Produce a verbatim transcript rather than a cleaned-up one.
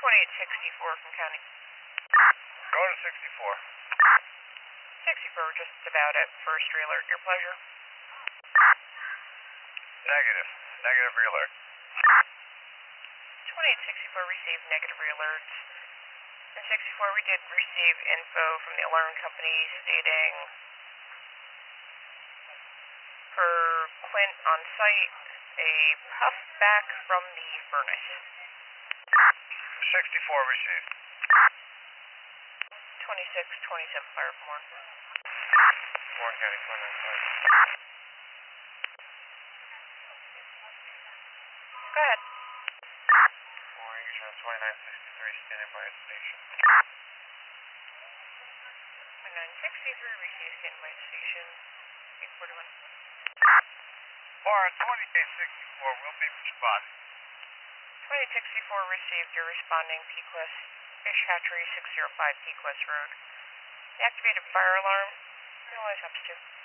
twenty-eight sixty-four from county. Go to sixty-four. sixty-four, we're just about at first re-alert. Your pleasure. Negative. Negative re-alert. twenty-eight sixty-four received negative re-alerts. And sixty-four, we did receive info from the alarm company stating per Quint on site, a puff back from the furnace. sixty-four received. twenty-six twenty-seven, fire from Warren. Warren County, twenty-nine five. Go ahead. Warren Eagle twenty-nine sixty-three, standing by at station. twenty-nine sixty-three, received standby station. eight forty-one. Warren twenty-eight sixty-four, will be responding. twenty-eight sixty-four received, you're responding, Pequest, Fish Hatchery, six oh five Pequest Road. The activated fire alarm, realize up to.